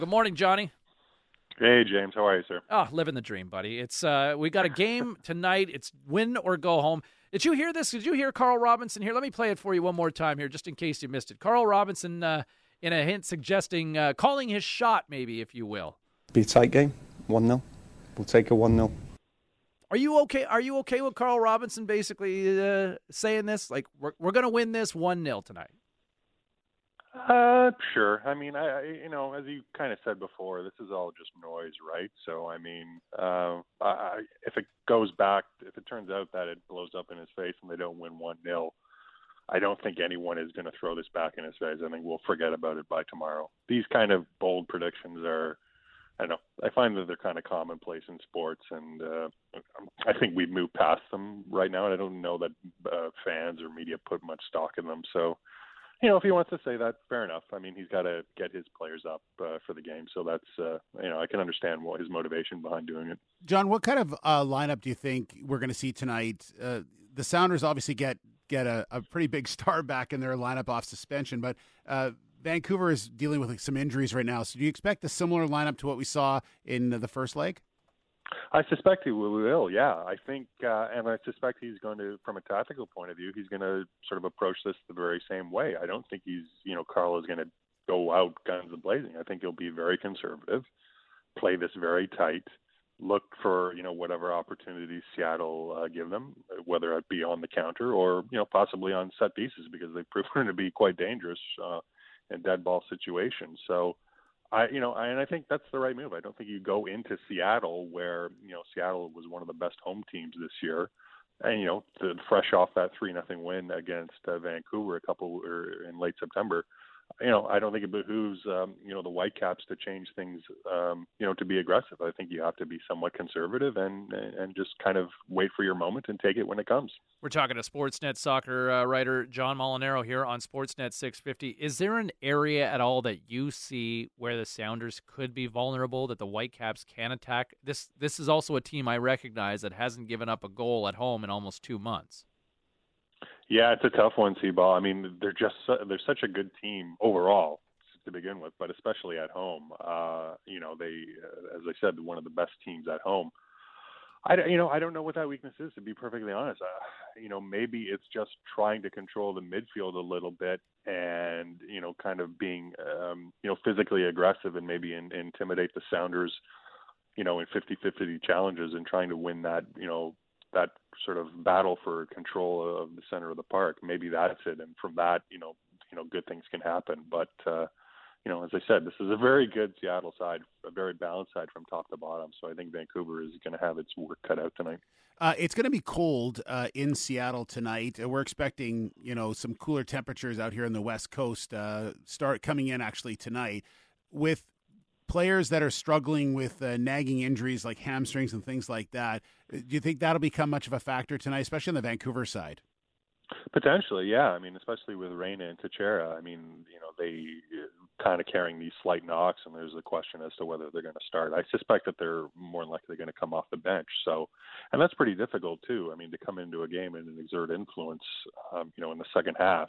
Good morning, Johnny. Hey, James. How are you, sir? Oh, living the dream, buddy. It's we got a game tonight. It's win or go home. Did you hear this? Did you hear Carl Robinson here? Let me play it for you one more time here, just in case you missed it. Carl Robinson, in a hint, suggesting calling his shot, maybe, if you will. Be a tight game, 1-0. We'll take a 1-0. Are you okay? Are you okay with Carl Robinson basically saying this? Like we're going to win this 1-0 tonight. Sure. I mean, as you kind of said before, this is all just noise, right? So, I mean, if it goes back, if it turns out that it blows up in his face and they don't win 1-0, I don't think anyone is going to throw this back in his face. I think we'll forget about it by tomorrow. These kind of bold predictions are, I don't know, I find that they're kind of commonplace in sports, and I think we've moved past them right now, and I don't know that fans or media put much stock in them. So, if he wants to say that, fair enough. I mean, he's got to get his players up for the game. So that's, I can understand what his motivation behind doing it. John, what kind of lineup do you think we're going to see tonight? The Sounders obviously get a pretty big star back in their lineup off suspension, but Vancouver is dealing with some injuries right now. So do you expect a similar lineup to what we saw in the first leg? I suspect he will, yeah. I think, and I suspect he's going to, from a tactical point of view, he's going to sort of approach this the very same way. I don't think Carl is going to go out guns blazing. I think he'll be very conservative, play this very tight, look for, whatever opportunities Seattle give them, whether it be on the counter or, possibly on set pieces, because they've proven to be quite dangerous in dead ball situations. So, I think that's the right move. I don't think you go into Seattle where, Seattle was one of the best home teams this year. And, fresh off that 3-0 win against Vancouver in late September, I don't think it behooves, the Whitecaps to change things, to be aggressive. I think you have to be somewhat conservative and just kind of wait for your moment and take it when it comes. We're talking to Sportsnet soccer writer John Molinaro here on Sportsnet 650. Is there an area at all that you see where the Sounders could be vulnerable, that the Whitecaps can attack? This is also a team I recognize that hasn't given up a goal at home in almost 2 months. Yeah, it's a tough one, Seaball. I mean, they're such a good team overall to begin with, but especially at home. They, as I said, one of the best teams at home. I don't know what that weakness is, to be perfectly honest. Maybe it's just trying to control the midfield a little bit and, kind of being, physically aggressive and maybe intimidate the Sounders, in 50-50 challenges and trying to win that, that sort of battle for control of the center of the park. Maybe that's it. And from that, good things can happen. But, as I said, this is a very good Seattle side, a very balanced side from top to bottom. So I think Vancouver is going to have its work cut out tonight. It's going to be cold in Seattle tonight. We're expecting, some cooler temperatures out here on the West Coast start coming in actually tonight with players that are struggling with nagging injuries like hamstrings and things like that. Do you think that'll become much of a factor tonight, especially on the Vancouver side? Potentially, yeah. I mean, especially with Reyna and Teixeira. I mean, they kind of carrying these slight knocks, and there's a question as to whether they're going to start. I suspect that they're more than likely going to come off the bench. So, and that's pretty difficult too. I mean, to come into a game and exert influence, in the second half.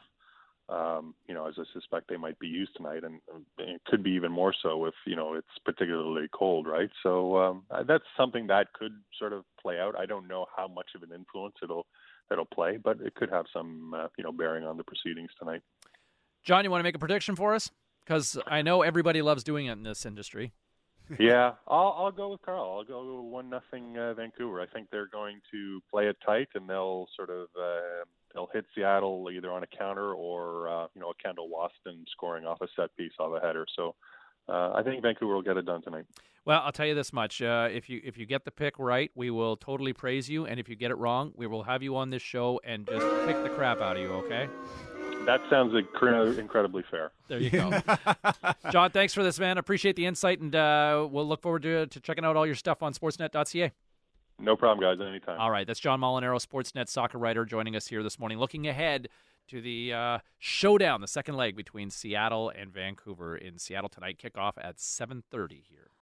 As I suspect they might be used tonight, and it could be even more so if, it's particularly cold, right? So that's something that could sort of play out. I don't know how much of an influence it'll play, but it could have some, bearing on the proceedings tonight. John, you want to make a prediction for us? Because I know everybody loves doing it in this industry. Yeah, I'll go with Carl. I'll go 1-0 Vancouver. I think they're going to play it tight, and they'll sort of they'll hit Seattle either on a counter or a Kendall Waston scoring off a set piece off a header. So I think Vancouver will get it done tonight. Well, I'll tell you this much: if you get the pick right, we will totally praise you, and if you get it wrong, we will have you on this show and just kick the crap out of you. Okay? That sounds incredibly fair. There you go. John, thanks for this, man. Appreciate the insight, and we'll look forward to checking out all your stuff on sportsnet.ca. No problem, guys. Anytime. All right. That's John Molinaro, Sportsnet soccer writer, joining us here this morning, looking ahead to the showdown, the second leg between Seattle and Vancouver in Seattle tonight. Kickoff at 7:30 here.